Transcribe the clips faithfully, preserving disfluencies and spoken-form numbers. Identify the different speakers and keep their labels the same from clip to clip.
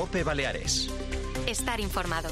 Speaker 1: COPE Baleares.
Speaker 2: Estar informado.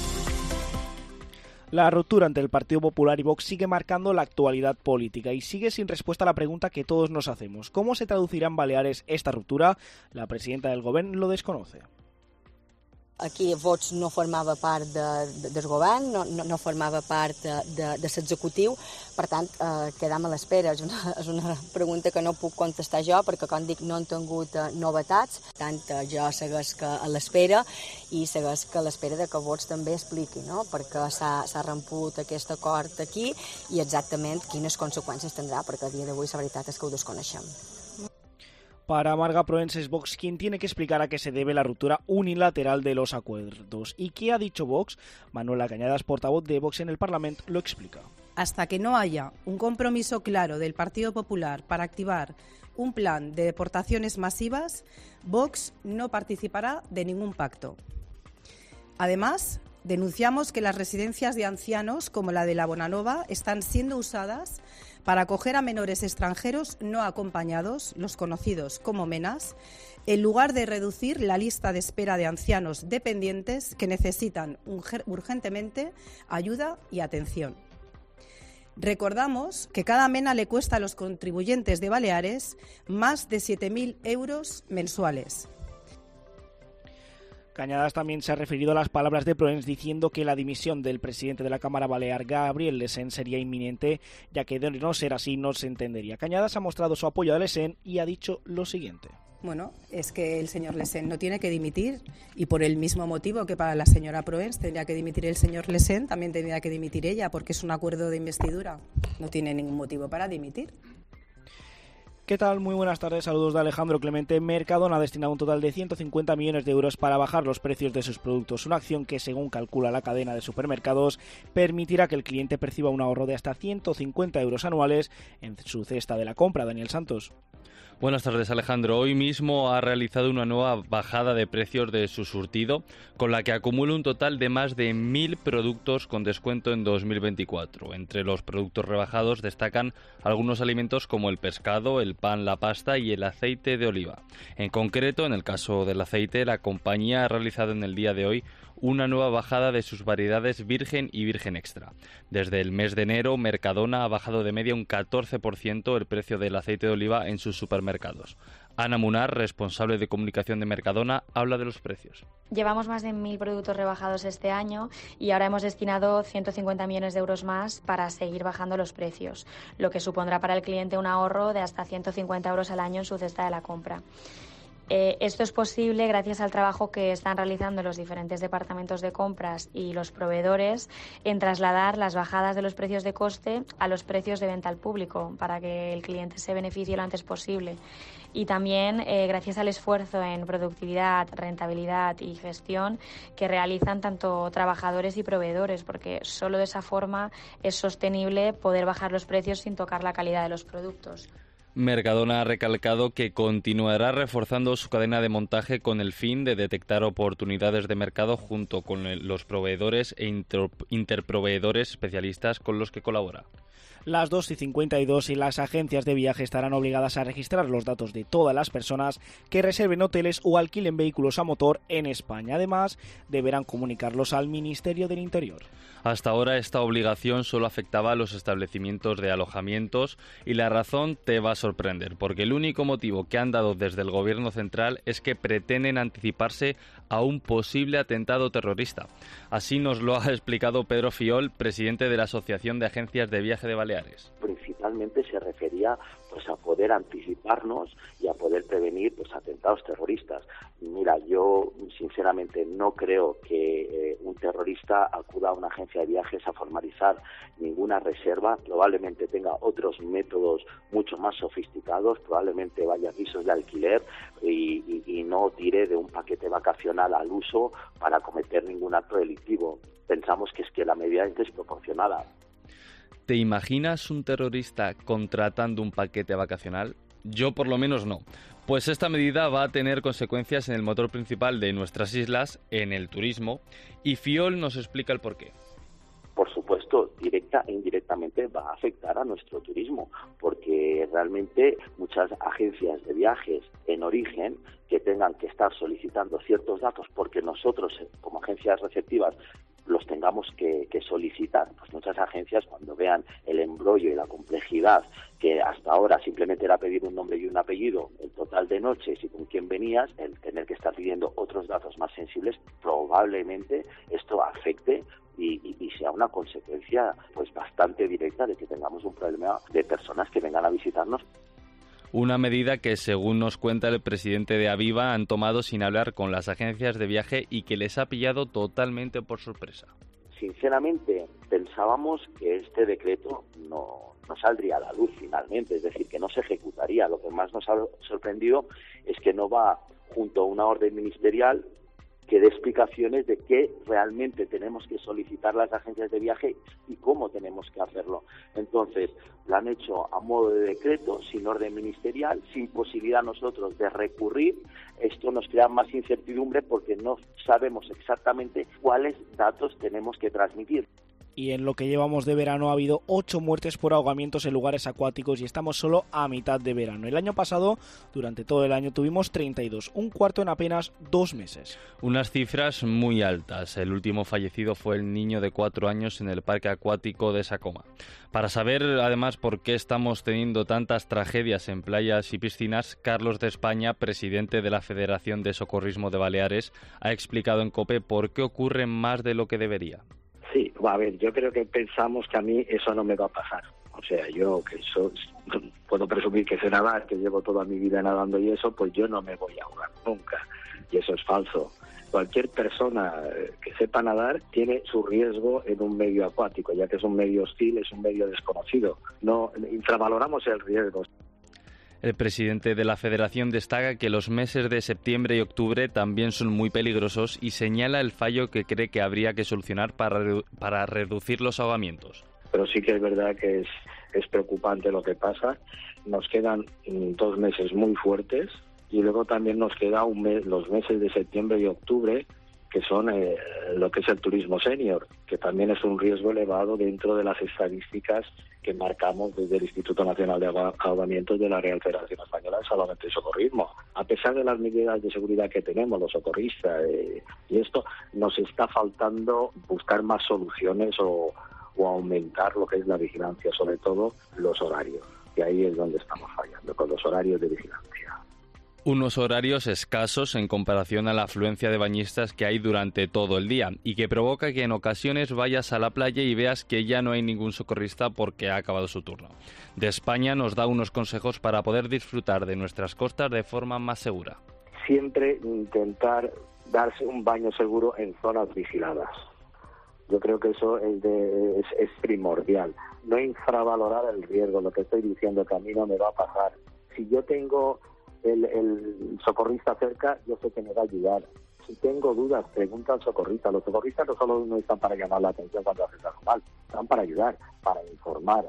Speaker 3: La ruptura entre el Partido Popular y Vox sigue marcando la actualidad política y sigue sin respuesta a la pregunta que todos nos hacemos. ¿Cómo se traducirá en Baleares esta ruptura? La presidenta del Govern lo desconoce.
Speaker 4: Aquí Vox no formava part de, de, del govern, no, no, no formava part de, de, de l'executiu, per tant, eh, quedam a l'espera. És una, és una pregunta que no puc contestar jo perquè, com dic, no han tingut eh, novetats. Per tant, eh, jo seguesc a l'espera i seguesc a l'espera de que Vox també expliqui, no? Perquè s'ha romput aquest acord aquí i exactament quines conseqüències tindrà, perquè a dia d'avui la veritat és que ho desconeixem.
Speaker 3: Para Marga Proens es Vox quien tiene que explicar a qué se debe la ruptura unilateral de los acuerdos. ¿Y qué ha dicho Vox? Manuela Cañadas, portavoz de Vox en el Parlamento, lo explica.
Speaker 5: Hasta que no haya un compromiso claro del Partido Popular para activar un plan de deportaciones masivas, Vox no participará de ningún pacto. Además, denunciamos que las residencias de ancianos, como la de la Bonanova, están siendo usadas para acoger a menores extranjeros no acompañados, los conocidos como menas, en lugar de reducir la lista de espera de ancianos dependientes que necesitan urgentemente ayuda y atención. Recordamos que cada mena le cuesta a los contribuyentes de Baleares más de siete mil euros mensuales.
Speaker 3: Cañadas también se ha referido a las palabras de Proens diciendo que la dimisión del presidente de la Cámara Balear, Gabriel Lesén, sería inminente, ya que de no ser así no se entendería. Cañadas ha mostrado su apoyo a Lesén y ha dicho lo siguiente.
Speaker 5: Bueno, es que el señor Lesén no tiene que dimitir y por el mismo motivo que para la señora Proens tendría que dimitir el señor Lesén, también tendría que dimitir ella porque es un acuerdo de investidura. No tiene ningún motivo para dimitir.
Speaker 3: ¿Qué tal? Muy buenas tardes, saludos de Alejandro Clemente. Mercadona ha destinado un total de ciento cincuenta millones de euros para bajar los precios de sus productos, una acción que, según calcula la cadena de supermercados, permitirá que el cliente perciba un ahorro de hasta ciento cincuenta euros anuales en su cesta de la compra. Daniel Santos.
Speaker 6: Buenas tardes, Alejandro. Hoy mismo ha realizado una nueva bajada de precios de su surtido, con la que acumula un total de más de mil productos con descuento en dos mil veinticuatro. Entre los productos rebajados destacan algunos alimentos como el pescado, el pan, la pasta y el aceite de oliva. En concreto, en el caso del aceite, la compañía ha realizado en el día de hoy una nueva bajada de sus variedades virgen y virgen extra. Desde el mes de enero, Mercadona ha bajado de media un catorce por ciento el precio del aceite de oliva en sus supermercados. Ana Munar, responsable de comunicación de Mercadona, habla de los precios.
Speaker 7: Llevamos más de mil productos rebajados este año y ahora hemos destinado ciento cincuenta millones de euros más para seguir bajando los precios, lo que supondrá para el cliente un ahorro de hasta ciento cincuenta euros al año en su cesta de la compra. Eh, esto es posible gracias al trabajo que están realizando los diferentes departamentos de compras y los proveedores en trasladar las bajadas de los precios de coste a los precios de venta al público para que el cliente se beneficie lo antes posible. Y también eh, gracias al esfuerzo en productividad, rentabilidad y gestión que realizan tanto trabajadores y proveedores, porque solo de esa forma es sostenible poder bajar los precios sin tocar la calidad de los productos.
Speaker 6: Mercadona ha recalcado que continuará reforzando su cadena de montaje con el fin de detectar oportunidades de mercado junto con el, los proveedores e inter, interproveedores especialistas con los que colabora.
Speaker 3: Las dos y cincuenta y dos y las agencias de viaje estarán obligadas a registrar los datos de todas las personas que reserven hoteles o alquilen vehículos a motor en España. Además, deberán comunicarlos al Ministerio del Interior.
Speaker 6: Hasta ahora esta obligación solo afectaba a los establecimientos de alojamientos y la razón te va a sorprender, porque el único motivo que han dado desde el Gobierno central es que pretenden anticiparse a un posible atentado terrorista. Así nos lo ha explicado Pedro Fiol, presidente de la Asociación de Agencias de Viaje de Baleares.
Speaker 8: Principalmente se refería pues a poder anticiparnos y a poder prevenir pues atentados terroristas. Mira, yo sinceramente no creo que eh, un terrorista acuda a una agencia de viajes a formalizar ninguna reserva. Probablemente tenga otros métodos mucho más sofisticados, probablemente vaya a pisos de alquiler y, y, y no tire de un paquete vacacional al uso para cometer ningún acto delictivo. Pensamos que es que la medida es desproporcionada.
Speaker 6: ¿Te imaginas un terrorista contratando un paquete vacacional? Yo por lo menos no. Pues esta medida va a tener consecuencias en el motor principal de nuestras islas, en el turismo, y Fiol nos explica el porqué.
Speaker 8: por supuesto, directa e indirectamente va a afectar a nuestro turismo, porque realmente muchas agencias de viajes en origen que tengan que estar solicitando ciertos datos porque nosotros, como agencias receptivas, los tengamos que, que solicitar, pues muchas agencias, cuando vean el embrollo y la complejidad, que hasta ahora simplemente era pedir un nombre y un apellido, el total de noches y con quién venías, el tener que estar pidiendo otros datos más sensibles, probablemente esto afecte y, y, y sea una consecuencia pues bastante directa de que tengamos un problema de personas que vengan a visitarnos.
Speaker 6: Una medida que, según nos cuenta el presidente de Aviva, han tomado sin hablar con las agencias de viaje y que les ha pillado totalmente por sorpresa.
Speaker 8: Sinceramente, pensábamos que este decreto no, no saldría a la luz finalmente, es decir, que no se ejecutaría. Lo que más nos ha sorprendido es que no va junto a una orden ministerial que dé explicaciones de qué realmente tenemos que solicitar las agencias de viaje y cómo tenemos que hacerlo. Entonces, lo han hecho a modo de decreto, sin orden ministerial, sin posibilidad nosotros de recurrir. Esto nos crea más incertidumbre porque no sabemos exactamente cuáles datos tenemos que transmitir.
Speaker 3: Y en lo que llevamos de verano ha habido ocho muertes por ahogamientos en lugares acuáticos y estamos solo a mitad de verano. El año pasado, durante todo el año, tuvimos treinta y dos, un cuarto en apenas dos meses.
Speaker 6: Unas cifras muy altas. El último fallecido fue el niño de cuatro años en el parque acuático de Sacoma. Para saber, además, por qué estamos teniendo tantas tragedias en playas y piscinas, Carlos de España, presidente de la Federación de Socorrismo de Baleares, ha explicado en COPE por qué ocurre más de lo que debería.
Speaker 1: Sí, a ver, yo creo que pensamos que a mí eso no me va a pasar. O sea, yo que so, puedo presumir que sé nadar, que llevo toda mi vida nadando y eso, pues yo no me voy a ahogar nunca. Y eso es falso. Cualquier persona que sepa nadar tiene su riesgo en un medio acuático, ya que es un medio hostil, es un medio desconocido. No infravaloramos el riesgo.
Speaker 6: El presidente de la Federación destaca que los meses de septiembre y octubre también son muy peligrosos y señala el fallo que cree que habría que solucionar para, redu- para reducir los ahogamientos.
Speaker 1: Pero sí que es verdad que es, es preocupante lo que pasa. Nos quedan mm, dos meses muy fuertes y luego también nos queda un mes, los meses de septiembre y octubre, que son eh, lo que es el turismo senior, que también es un riesgo elevado dentro de las estadísticas que marcamos desde el Instituto Nacional de Ahogamientos de la Real Federación Española de Salvamento y Socorrismo. A pesar de las medidas de seguridad que tenemos, los socorristas, eh, y esto, nos está faltando buscar más soluciones o, o aumentar lo que es la vigilancia, sobre todo los horarios. Y ahí es donde estamos fallando, con los horarios de vigilancia.
Speaker 6: Unos horarios escasos en comparación a la afluencia de bañistas que hay durante todo el día y que provoca que en ocasiones vayas a la playa y veas que ya no hay ningún socorrista porque ha acabado su turno. De España nos da unos consejos para poder disfrutar de nuestras costas de forma más segura.
Speaker 1: Siempre intentar darse un baño seguro en zonas vigiladas. Yo creo que eso es, de, es, es primordial. No infravalorar el riesgo, lo que estoy diciendo que a mí no me va a pasar. Si yo tengo El, el socorrista cerca, yo sé que me va a ayudar. Si tengo dudas, pregunta al socorrista. Los socorristas no solo no están para llamar la atención cuando haces algo mal, están para ayudar, para informar.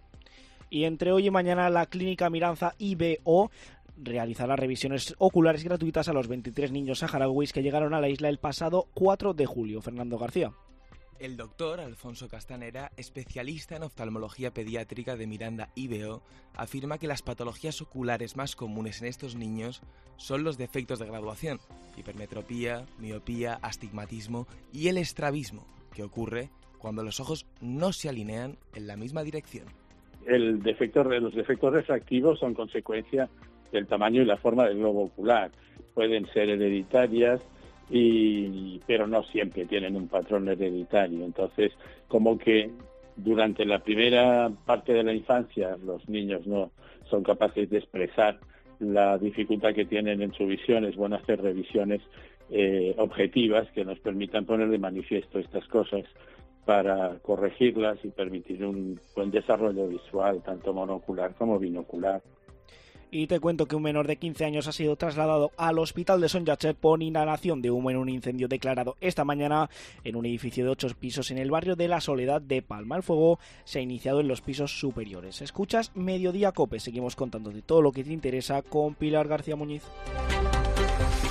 Speaker 3: Y entre hoy y mañana la Clínica Miranza I B O realizará revisiones oculares gratuitas a los veintitrés niños saharauis que llegaron a la isla el pasado cuatro de julio. Fernando García.
Speaker 2: El doctor Alfonso Castanera, especialista en oftalmología pediátrica de Miranda I B O, afirma que las patologías oculares más comunes en estos niños son los defectos de graduación, hipermetropía, miopía, astigmatismo y el estrabismo, que ocurre cuando los ojos no se alinean en la misma dirección.
Speaker 9: El defecto, los defectos refractivos son consecuencia del tamaño y la forma del globo ocular. Pueden ser hereditarias, Y, pero no siempre tienen un patrón hereditario. Entonces, como que durante la primera parte de la infancia los niños no son capaces de expresar la dificultad que tienen en su visión, es bueno hacer revisiones eh, objetivas que nos permitan poner de manifiesto estas cosas para corregirlas y permitir un buen desarrollo visual, tanto monocular como binocular.
Speaker 3: Y te cuento que un menor de quince años ha sido trasladado al hospital de Son Yachet por inhalación de humo en un incendio declarado esta mañana en un edificio de ocho pisos en el barrio de La Soledad de Palma. El fuego se ha iniciado en los pisos superiores. Escuchas Mediodía Cope. Seguimos contando de todo lo que te interesa con Pilar García Muñiz.